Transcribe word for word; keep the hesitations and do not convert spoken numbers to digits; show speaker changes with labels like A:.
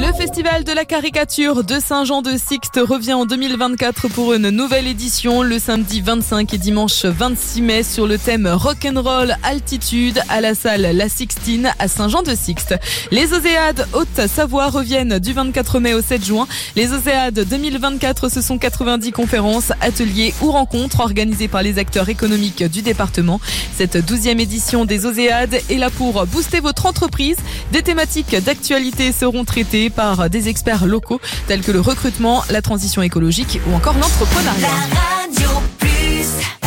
A: Le festival de la caricature de Saint-Jean-de-Sixte revient en deux mille vingt-quatre pour une nouvelle édition le samedi vingt-cinq et dimanche vingt-six mai sur le thème Rock'n'Roll Altitude à la salle La Sixtine à Saint-Jean-de-Sixte. Les Oséades Haute-Savoie reviennent du vingt-quatre mai au sept juin. Les Oséades deux mille vingt-quatre, ce sont quatre-vingt-dix conférences, ateliers ou rencontres organisées par les acteurs économiques du département. Cette douzième édition des Oséades est là pour booster votre entreprise. Des thématiques d'actualité seront traitées par des experts locaux tels que le recrutement, la transition écologique ou encore l'entrepreneuriat.
B: La Radio Plus.